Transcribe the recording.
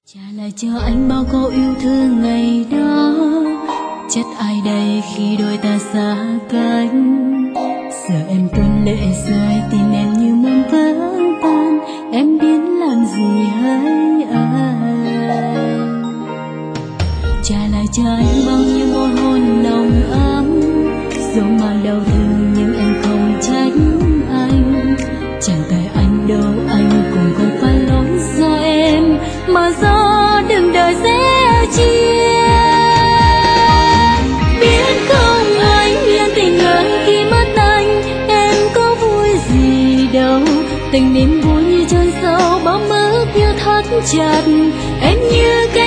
Trả lại cho anh bao câu yêu thương ngày đó, chắc ai đây khi đôi ta xa cách. Giờ em tuôn lệ rơi, tim em như muốn vỡ tan, em biết làm gì hỡi anh. Trả lại cho anh bao nhiêu môi hôn nồng ấm, dù mang đau thương nhưng em không trách anh. Chẳng tại anh đâu, anh cũng không phải lỗi do em, mà do đường đời sẽ chia. Biết không anh liên tình ngỡ khi mất anh, em có vui gì đâu. Tình niềm vui như chôn sâu bóng mơ yêu thắt chặt em như